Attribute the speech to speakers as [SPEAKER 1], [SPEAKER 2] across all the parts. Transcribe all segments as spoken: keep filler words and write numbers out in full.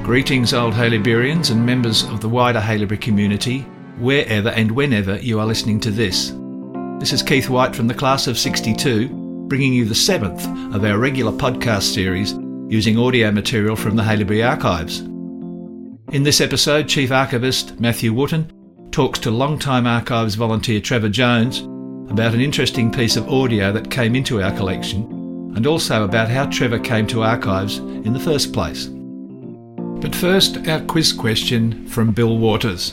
[SPEAKER 1] Greetings, old Haileyburyans and members of the wider Haileybury community, wherever and whenever you are listening to this. This is Keith White from the class of sixty-two, bringing you the seventh of our regular podcast series using audio material from the Haileybury Archives. In this episode, Chief Archivist Matthew Wootton talks to long-time Archives volunteer Trevor Jones about an interesting piece of audio that came into our collection, and also about how Trevor came to Archives in the first place. But first, our quiz question from Bill Waters.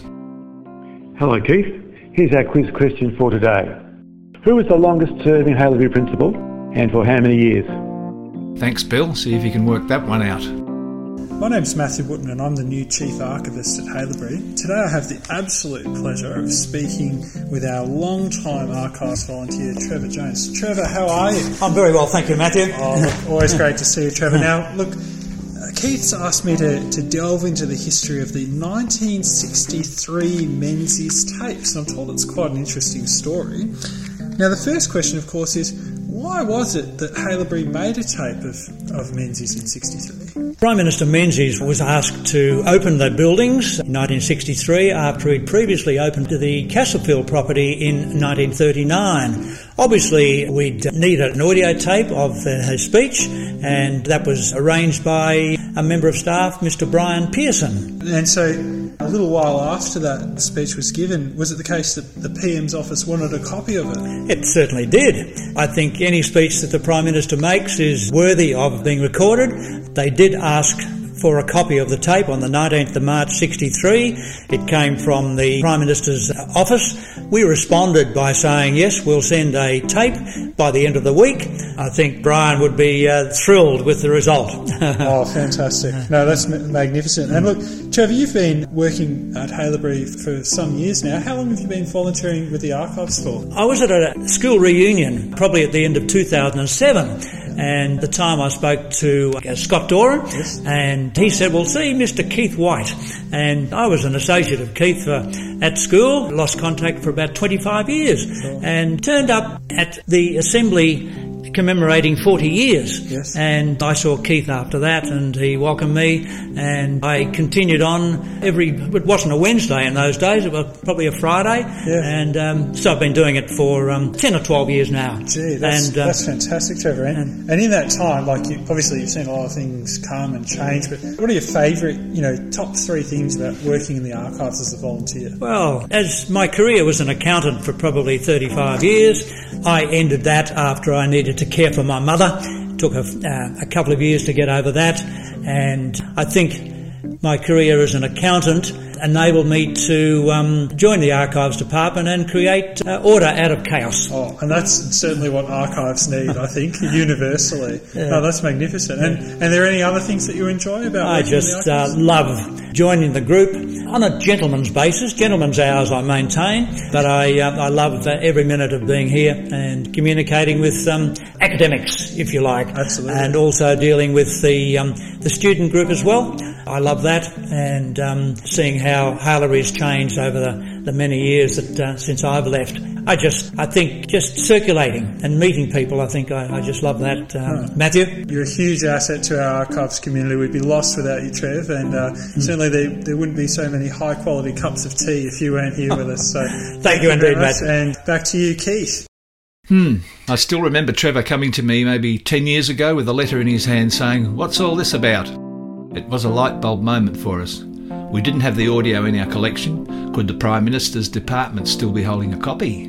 [SPEAKER 2] Hello Keith, here's our quiz question for today. Who was the longest serving Haileybury principal and for how many years?
[SPEAKER 1] Thanks Bill, see if you can work that one out.
[SPEAKER 3] My name's Matthew Wootton and I'm the new Chief Archivist at Haileybury. Today I have the absolute pleasure of speaking with our long-time Archives volunteer Trevor Jones. Trevor, how are you?
[SPEAKER 4] I'm very well, thank you Matthew.
[SPEAKER 3] Oh, look, always great to see you, Trevor. Now, look, Keith's asked me to, to delve into the history of the nineteen sixty-three Menzies tapes, and I'm told it's quite an interesting story. Now, the first question, of course, is why was it that Haileybury made a tape of, of Menzies in sixty-three?
[SPEAKER 4] Prime Minister Menzies was asked to open the buildings in nineteen sixty-three after he'd previously opened the Castlefield property in nineteen thirty-nine. Obviously, we'd needed an audio tape of uh, his speech, and that was arranged by a member of staff, Mister Brian Pearson.
[SPEAKER 3] And so, a little while after that speech was given, was it the case that the P M's office wanted a copy of it?
[SPEAKER 4] It certainly did. I think any speech that the Prime Minister makes is worthy of being recorded. They did ask for a copy of the tape on the nineteenth of March sixty-three. It came from the Prime Minister's office. We responded by saying, yes, we'll send a tape by the end of the week. I think Brian would be uh, thrilled with the result.
[SPEAKER 3] Oh, fantastic. No, that's magnificent. And look, Trevor, you've been working at Haileybury for some years now. How long have you been volunteering with the Archives for?
[SPEAKER 4] I was at a school reunion, probably at the end of two thousand seven. And at the time I spoke to uh, Scott Doran,
[SPEAKER 3] yes.
[SPEAKER 4] And he said, well, see, Mister Keith White. And I was an associate of Keith for, at school, lost contact for about twenty-five years,
[SPEAKER 3] sure.
[SPEAKER 4] And turned up at the assembly commemorating forty years.
[SPEAKER 3] Yes.
[SPEAKER 4] And I saw Keith after that, and he welcomed me, and I continued on every, it wasn't a Wednesday in those days, it was probably a Friday,
[SPEAKER 3] yeah.
[SPEAKER 4] And um, so I've been doing it for um, ten or twelve years now.
[SPEAKER 3] Gee, that's,
[SPEAKER 4] and, uh,
[SPEAKER 3] that's fantastic, Trevor. And, and, and in that time, like you, obviously you've seen a lot of things come and change, but what are your favourite, you know, top three things about working in the Archives as a volunteer?
[SPEAKER 4] Well, as my career was an accountant for probably thirty-five years, I ended that after I needed to care for my mother. It took a, uh, a couple of years to get over that, and I think my career as an accountant enabled me to um, join the Archives department and create uh, order out of chaos.
[SPEAKER 3] Oh, and that's certainly what Archives need, I think, universally.
[SPEAKER 4] Yeah.
[SPEAKER 3] No, that's magnificent. And, and are there any other things that you enjoy about
[SPEAKER 4] I
[SPEAKER 3] working
[SPEAKER 4] just
[SPEAKER 3] in the
[SPEAKER 4] uh,
[SPEAKER 3] Archives?
[SPEAKER 4] love joining the group on a gentleman's basis. Gentleman's hours I maintain, but I uh, I love uh, every minute of being here and communicating with um, academics, if you like.
[SPEAKER 3] Absolutely.
[SPEAKER 4] And also dealing with the um, the student group as well. I love that, and um, seeing how Haileybury's changed over the, the many years that uh, since I've left. I just, I think, just circulating and meeting people, I think I, I just love that. Um,
[SPEAKER 3] huh.
[SPEAKER 4] Matthew?
[SPEAKER 3] You're a huge asset to our Archives community. We'd be lost without you, Trev, and uh, mm. certainly there, there wouldn't be so many high-quality cups of tea if you weren't here with us. So
[SPEAKER 4] thank,
[SPEAKER 3] thank
[SPEAKER 4] you indeed,
[SPEAKER 3] much.
[SPEAKER 4] Matt.
[SPEAKER 3] And back to you, Keith.
[SPEAKER 1] Hmm, I still remember Trevor coming to me maybe ten years ago with a letter in his hand saying, "What's all this about?" It was a light bulb moment for us. We didn't have the audio in our collection. Could the Prime Minister's department still be holding a copy?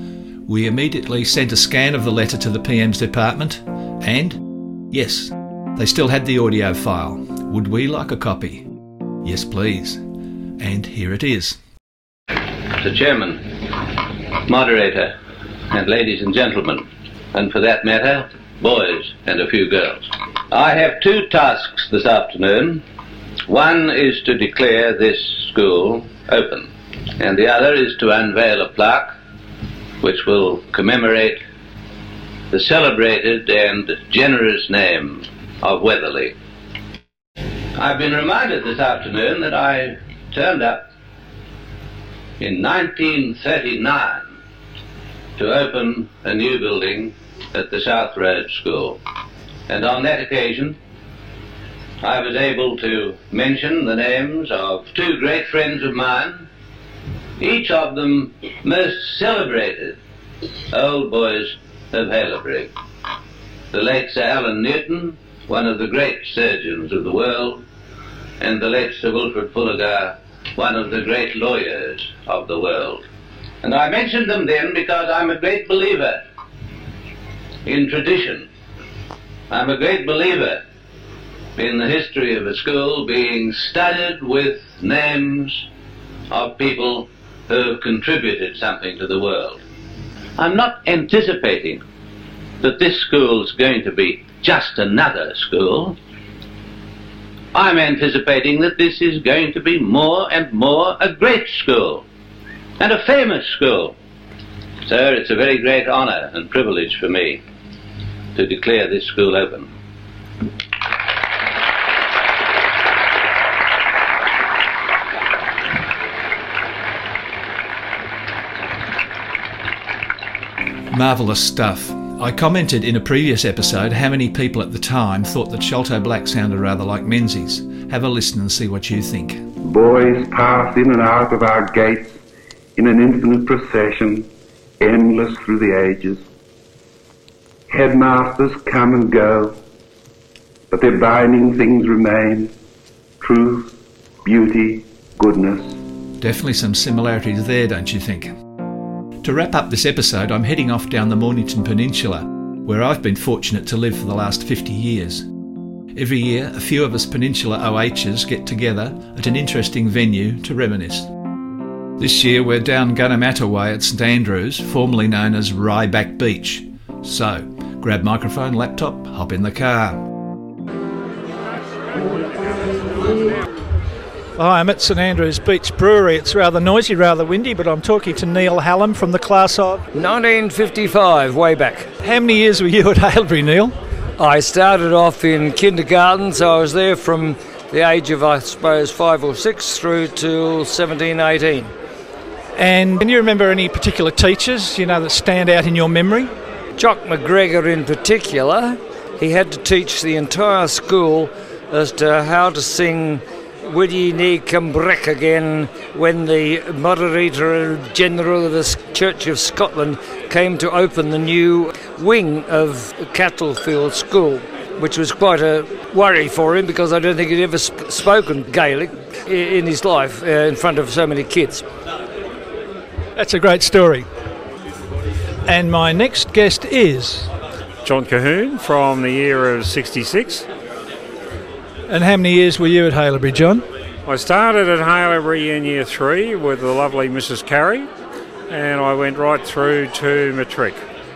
[SPEAKER 1] We immediately sent a scan of the letter to the P M's department, and yes, they still had the audio file. Would we like a copy? Yes, please. And here it is.
[SPEAKER 5] The Chairman, Moderator, and ladies and gentlemen, and for that matter, boys and a few girls. I have two tasks this afternoon. One is to declare this school open, and the other is to unveil a plaque which will commemorate the celebrated and generous name of Weatherly. I've been reminded this afternoon that I turned up in nineteen thirty-nine to open a new building at the South Road School. And on that occasion, I was able to mention the names of two great friends of mine, each of them most celebrated old boys of Haileybury. The late Sir Allen Newton, one of the great surgeons of the world, and the late Sir Wilfrid Fullegar, one of the great lawyers of the world. And I mentioned them then because I'm a great believer in tradition. I'm a great believer in the history of a school being studded with names of people who have contributed something to the world. I'm not anticipating that this school is going to be just another school. I'm anticipating that this is going to be more and more a great school and a famous school. Sir, it's a very great honour and privilege for me to declare this school open.
[SPEAKER 1] Marvellous stuff. I commented in a previous episode how many people at the time thought that Sholto Black sounded rather like Menzies. Have a listen and see what you think.
[SPEAKER 6] Boys pass in and out of our gates in an infinite procession, endless through the ages. Headmasters come and go, but their binding things remain: truth, beauty, goodness.
[SPEAKER 1] Definitely some similarities there, don't you think? To wrap up this episode, I'm heading off down the Mornington Peninsula, where I've been fortunate to live for the last fifty years. Every year, a few of us Peninsula O Hs get together at an interesting venue to reminisce. This year we're down Gunnamatta Way at St Andrews, formerly known as Ryback Beach. So, grab microphone, laptop, hop in the car.
[SPEAKER 7] Hi, I'm at St Andrews Beach Brewery. It's rather noisy, rather windy, but I'm talking to Neil Hallam from the class of
[SPEAKER 8] nineteen fifty-five, way back.
[SPEAKER 7] How many years were you at Haileybury, Neil?
[SPEAKER 8] I started off in kindergarten, so I was there from the age of, I suppose, five or six through till seventeen, eighteen.
[SPEAKER 7] And can you remember any particular teachers, you know, that stand out in your memory?
[SPEAKER 8] Jock McGregor in particular. He had to teach the entire school as to how to sing "Would Ye Nee Come Back Again" when the Moderator General of the Church of Scotland came to open the new wing of Cattlefield School, which was quite a worry for him because I don't think he'd ever sp- spoken Gaelic in his life uh, in front of so many kids.
[SPEAKER 7] That's a great story. And my next guest is
[SPEAKER 9] John Cahoon from the year of sixty-six.
[SPEAKER 7] And how many years were you at Haileybury, John?
[SPEAKER 9] I started at Haileybury in year three with the lovely Missus Carey, and I went right through to matric.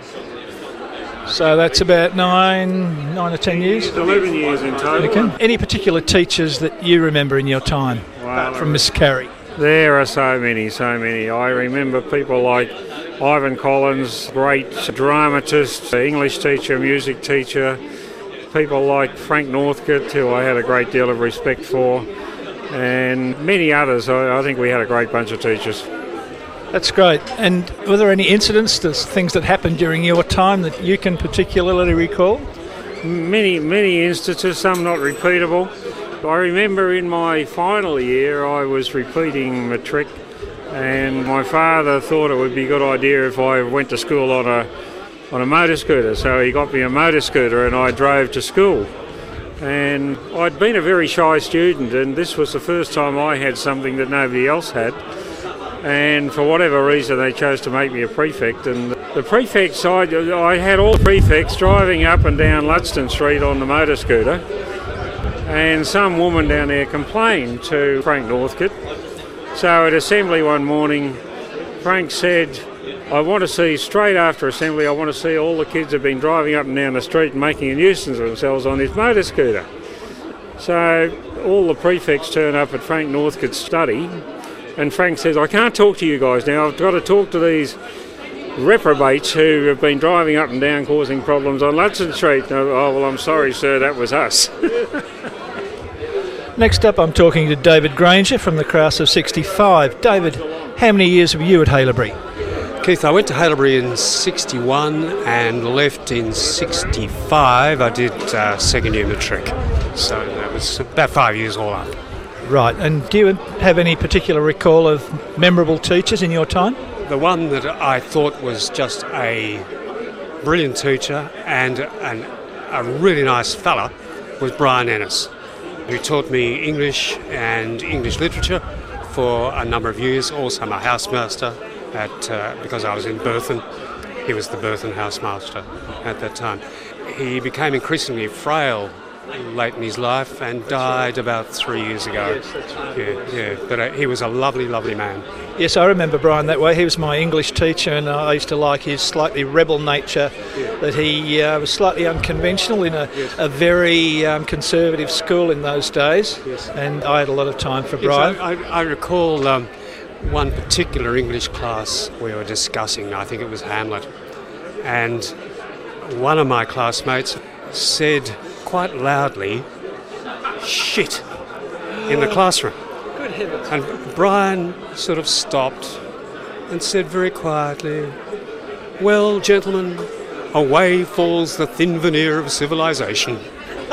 [SPEAKER 7] So that's about nine, nine or ten years?
[SPEAKER 9] eleven years in total.
[SPEAKER 7] Okay. Any particular teachers that you remember in your time,
[SPEAKER 9] Well,
[SPEAKER 7] apart from Miss Carey?
[SPEAKER 9] There are so many, so many. I remember people like Ivan Collins, great dramatist, English teacher, music teacher. People like Frank Northcote, who I had a great deal of respect for, and many others. I, I think we had a great bunch of teachers.
[SPEAKER 7] That's great. And were there any incidents, things that happened during your time that you can particularly recall?
[SPEAKER 9] Many, many instances, some not repeatable. I remember in my final year I was repeating matric, and my father thought it would be a good idea if I went to school on a on a motor scooter, so he got me a motor scooter and I drove to school. And I'd been a very shy student, and this was the first time I had something that nobody else had, and for whatever reason they chose to make me a prefect. And the prefects, I, I had all the prefects driving up and down Ludston Street on the motor scooter, and some woman down there complained to Frank Northcote. So at assembly one morning, Frank said, I want to see, straight after assembly, I want to see all the kids have been driving up and down the street and making a nuisance of themselves on this motor scooter. So all the prefects turn up at Frank Northcote's study, and Frank says, I can't talk to you guys now, I've got to talk to these reprobates who have been driving up and down causing problems on Ludston Street. Oh, well, I'm sorry, sir, that was us.
[SPEAKER 7] Next up, I'm talking to David Granger from the class of sixty-five. David, how many years were you at Haileybury?
[SPEAKER 10] Keith, I went to Haileybury in sixty-one and left in sixty-five. I did uh, second year matric, so that was was about five years all up.
[SPEAKER 7] Right, and do you have any particular recall of memorable teachers in your time?
[SPEAKER 10] The one that I thought was just a brilliant teacher and an, a really nice fella was Brian Ennis, who taught me English and English literature for a number of years, also my housemaster at, uh, because I was in Burton. He was the Burton housemaster at that time. He became increasingly frail late in his life and died about three years ago.
[SPEAKER 7] Yes, that's right.
[SPEAKER 10] Yeah, yeah. But uh, he was a lovely, lovely man.
[SPEAKER 7] Yes, I remember Brian that way. He was my English teacher, and I used to like his slightly rebel nature, yeah. that he uh, was slightly unconventional in a, yes. a very um, conservative school in those days, yes. and I had a lot of time for Brian.
[SPEAKER 10] Yes, I, I, I recall um, one particular English class we were discussing, I think it was Hamlet, and one of my classmates said quite loudly, "Shit," in the classroom.
[SPEAKER 7] Good heavens.
[SPEAKER 10] And Brian sort of stopped and said very quietly, "Well, gentlemen, away falls the thin veneer of civilization."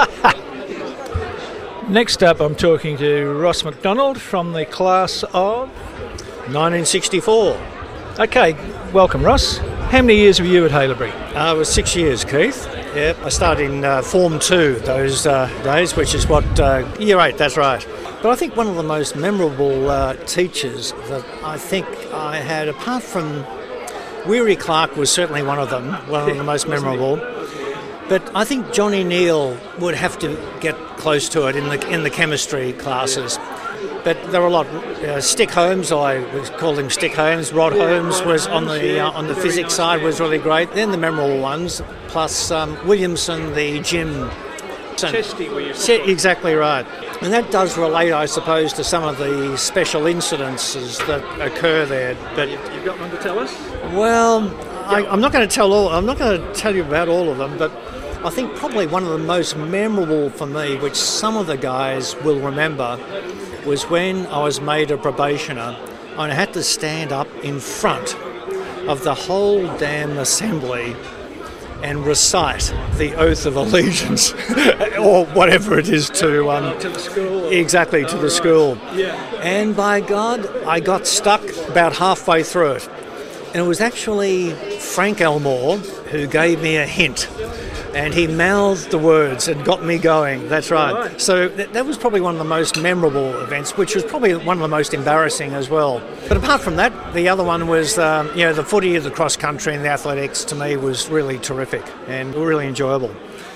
[SPEAKER 7] Next up, I'm talking to Ross McDonald from the class of
[SPEAKER 11] nineteen sixty-four.
[SPEAKER 7] Okay, welcome, Ross. How many years were you at Haileybury?
[SPEAKER 11] Uh, it was six years, Keith. Yeah, I started in uh, Form two those uh, days, which is what, uh, year eight, that's right. But I think one of the most memorable uh, teachers that I think I had, apart from Weary Clark was certainly one of them, one of the most memorable. But I think Johnny Neal would have to get close to it in the in the chemistry classes. But there were a lot. Uh, Stick Holmes, I called him Stick Holmes. Rod Holmes was on the uh, on the physics side, was really great. Then the memorable ones, plus um, Williamson, the gym.
[SPEAKER 7] Chesty, were you?
[SPEAKER 11] Exactly right. And that does relate, I suppose, to some of the special incidences that occur there. But
[SPEAKER 7] you've got one to tell us?
[SPEAKER 11] Well, I, I'm not going to tell all. I'm not going to tell you about all of them, but I think probably one of the most memorable for me, which some of the guys will remember, was when I was made a probationer and I had to stand up in front of the whole damn assembly and recite the oath of allegiance or whatever it is to um,
[SPEAKER 7] to the school.
[SPEAKER 11] Exactly, to
[SPEAKER 7] oh,
[SPEAKER 11] the
[SPEAKER 7] right.
[SPEAKER 11] school.
[SPEAKER 7] Yeah.
[SPEAKER 11] And by God, I got stuck about halfway through it. And it was actually Frank Elmore who gave me a hint. And he mouthed the words and got me going. That's right. right. So th- that was probably one of the most memorable events, which was probably one of the most embarrassing as well. But apart from that, the other one was, um, you know, the footy, the cross country and the athletics to me was really terrific and really enjoyable.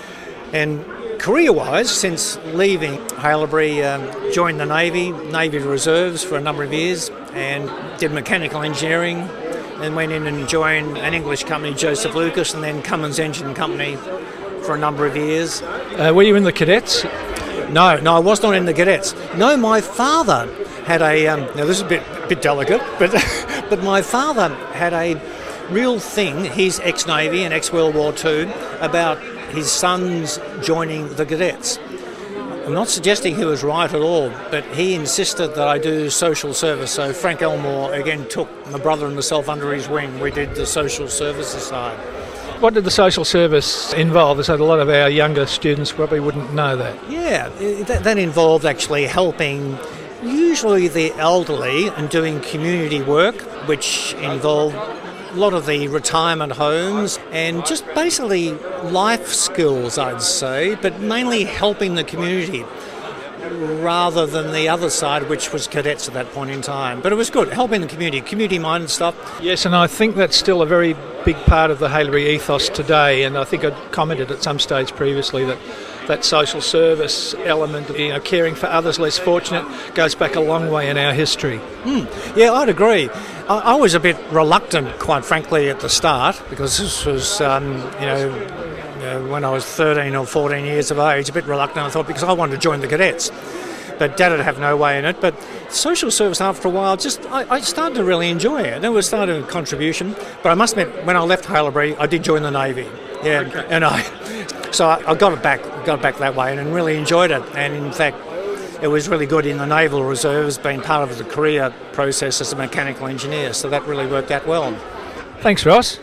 [SPEAKER 11] And career-wise, since leaving Haileybury, um, joined the Navy, Navy Reserves for a number of years and did mechanical engineering, and went in and joined an English company, Joseph Lucas, and then Cummins Engine Company for a number of years.
[SPEAKER 7] Uh, were you in the cadets?
[SPEAKER 11] No, no, I was not in the cadets. No, my father had a, um, now this is a bit, bit delicate, but but my father had a real thing, he's ex-Navy and ex-World War Two, about his sons joining the cadets. I'm not suggesting he was right at all, but he insisted that I do social service. So Frank Elmore, again, took my brother and myself under his wing. We did the social services side.
[SPEAKER 7] What did the social service involve? So a lot of our younger students probably wouldn't know that.
[SPEAKER 11] Yeah, that, that involved actually helping usually the elderly and doing community work, which involved a lot of the retirement homes and just basically life skills, I'd say, but mainly helping the community rather than the other side, which was cadets at that point in time. But it was good, helping the community, community-minded stuff.
[SPEAKER 7] Yes, and I think that's still a very big part of the Haileybury ethos today, and I think I commented at some stage previously that that social service element, you know, caring for others less fortunate, goes back a long way in our history.
[SPEAKER 11] Mm, yeah, I'd agree. I, I was a bit reluctant, quite frankly, at the start, because this was, um, you know, you know, when I was thirteen or fourteen years of age, a bit reluctant, I thought, because I wanted to join the cadets. But Dad would have no way in it. But social service, after a while, just I, I started to really enjoy it. It was started a contribution. But I must admit, when I left Haileybury, I did join the Navy. Yeah, okay. and I, so I, I got it back, got it back that way, and really enjoyed it. And in fact, it was really good in the Naval Reserves, being part of the career process as a mechanical engineer. So that really worked out well.
[SPEAKER 7] Thanks, Ross.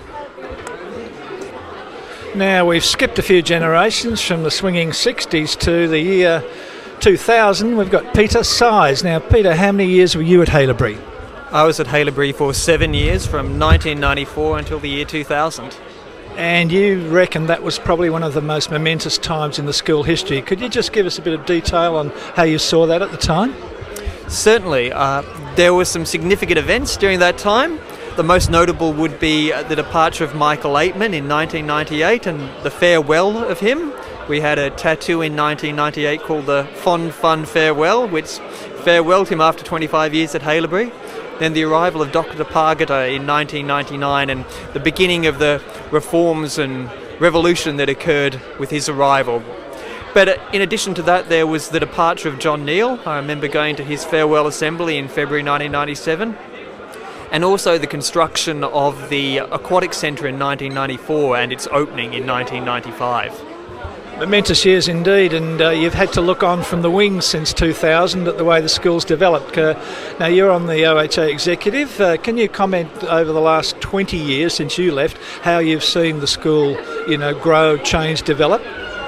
[SPEAKER 7] Now, we've skipped a few generations from the swinging sixties to the year two thousand, we've got Peter Size. Now, Peter, how many years were you at Haileybury?
[SPEAKER 12] I was at Haileybury for seven years, from nineteen ninety-four until the year two thousand.
[SPEAKER 7] And you reckon that was probably one of the most momentous times in the school history. Could you just give us a bit of detail on how you saw that at the time?
[SPEAKER 12] Certainly. Uh, there were some significant events during that time. The most notable would be the departure of Michael Aitman in nineteen ninety-eight and the farewell of him. We had a tattoo in nineteen ninety-eight called the Fond Fun Farewell, which farewelled him after twenty-five years at Haileybury. Then the arrival of Doctor Pargata in nineteen ninety-nine and the beginning of the reforms and revolution that occurred with his arrival. But in addition to that, there was the departure of John Neal. I remember going to his farewell assembly in February nineteen ninety-seven. And also the construction of the Aquatic Centre in nineteen ninety-four and its opening in nineteen ninety-five.
[SPEAKER 7] Momentous years indeed, and uh, you've had to look on from the wings since two thousand at the way the school's developed. Uh, now, you're on the O H A executive. Uh, can you comment over the last twenty years since you left, how you've seen the school, you know, grow, change, develop?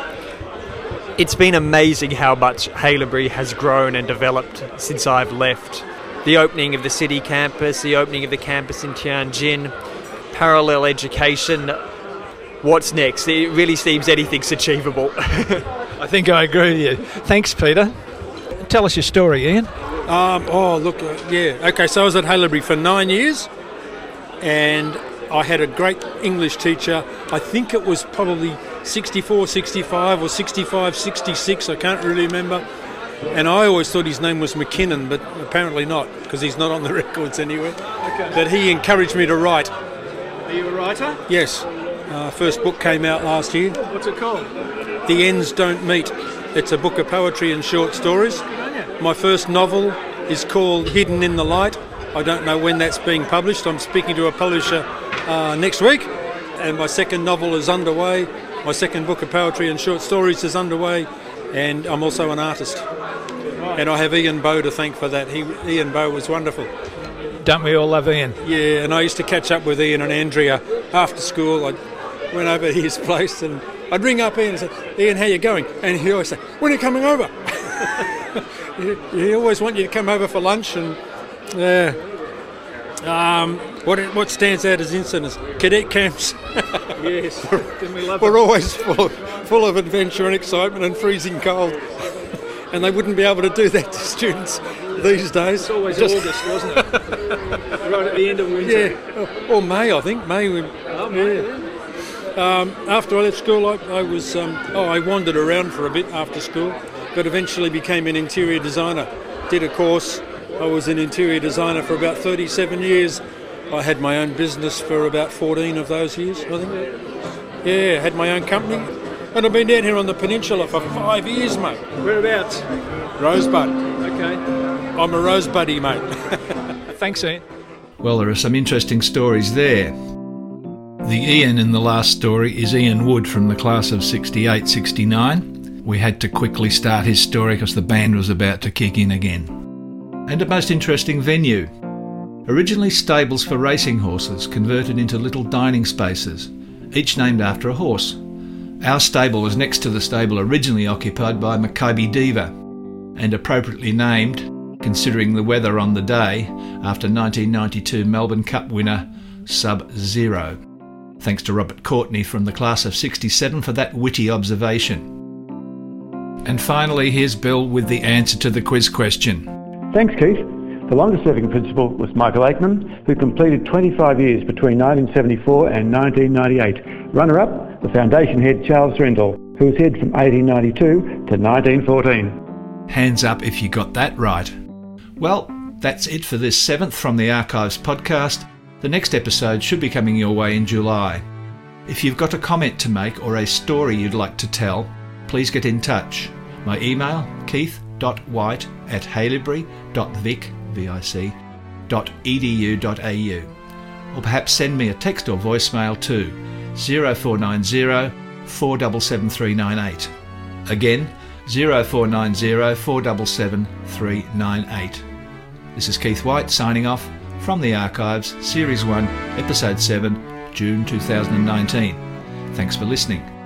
[SPEAKER 12] It's been amazing how much Haileybury has grown and developed since I've left. The opening of the city campus, the opening of the campus in Tianjin, parallel education. What's next? It really seems anything's achievable.
[SPEAKER 7] I think I agree with you. Thanks, Peter. Tell us your story, Ian.
[SPEAKER 13] Um, oh, look, uh, yeah. Okay, so I was at Haileybury for nine years and I had a great English teacher. I think it was probably sixty-four, sixty-five or sixty-five, sixty-six, I can't really remember. And I always thought his name was McKinnon, but apparently not, because he's not on the records anywhere. Okay. But he encouraged me to write.
[SPEAKER 7] Are you a writer?
[SPEAKER 13] Yes. Uh, first book came out last year.
[SPEAKER 7] What's it called?
[SPEAKER 13] The Ends Don't Meet. It's a book of poetry and short stories. My first novel is called Hidden in the Light. I don't know when that's being published. I'm speaking to a publisher uh, next week. And my second novel is underway. My second book of poetry and short stories is underway. And I'm also an artist. And I have Ian Bowe to thank for that. He, Ian Bowe was wonderful.
[SPEAKER 7] Don't we all love Ian?
[SPEAKER 13] Yeah, and I used to catch up with Ian and Andrea after school. I went over to his place and I'd ring up Ian and say, Ian, how you going? And he'd always say, when are you coming over? He always want you to come over for lunch. And yeah. Um, what what stands out as incidents? Cadet camps.
[SPEAKER 7] Yes, didn't we love
[SPEAKER 13] We're
[SPEAKER 7] them?
[SPEAKER 13] always full of, full of adventure and excitement and freezing cold. And they wouldn't be able to do that to students these days.
[SPEAKER 7] It's always
[SPEAKER 13] Just
[SPEAKER 7] August, wasn't it? Right at the end of winter.
[SPEAKER 13] Yeah, or May, I think. May. We,
[SPEAKER 7] oh, May.
[SPEAKER 13] Yeah. Um, after I left school, I, I was um, oh, I wandered around for a bit after school, but eventually became an interior designer. Did a course. I was an interior designer for about thirty-seven years. I had my own business for about fourteen of those years, I think. Yeah, had my own company. And I've been down here on the peninsula for five years, mate.
[SPEAKER 7] Whereabouts?
[SPEAKER 13] Rosebud.
[SPEAKER 7] Okay.
[SPEAKER 13] I'm a rosebuddy, mate.
[SPEAKER 7] Thanks, Ian.
[SPEAKER 1] Well, there are some interesting stories there. The Ian in the last story is Ian Wood from the class of sixty-eight sixty-nine. We had to quickly start his story because the band was about to kick in again. And a most interesting venue. Originally stables for racing horses converted into little dining spaces, each named after a horse. Our stable was next to the stable originally occupied by Maccabi Diva, and appropriately named, considering the weather on the day, after nineteen ninety-two Melbourne Cup winner Sub-Zero. Thanks to Robert Courtney from the class of sixty-seven for that witty observation. And finally, here's Bill with the answer to the quiz question.
[SPEAKER 2] Thanks, Keith. The longest-serving principal was Michael Aitman, who completed twenty-five years between nineteen seventy-four and nineteen ninety-eight. Runner-up, the Foundation head Charles Rendell, who was head from eighteen ninety-two to nineteen fourteen.
[SPEAKER 1] Hands up if you got that right. Well, that's it for this seventh From the Archives podcast. The next episode should be coming your way in July. If you've got a comment to make or a story you'd like to tell, please get in touch. My email, keith.white at haileybury.vic, V I C, .edu.au. Or perhaps send me a text or voicemail to zero four nine zero, four seven seven, three nine eight. Again, zero four nine zero, four seven seven, three nine eight. This is Keith White signing off from the Archives, Series one, Episode seven, June two thousand nineteen. Thanks for listening.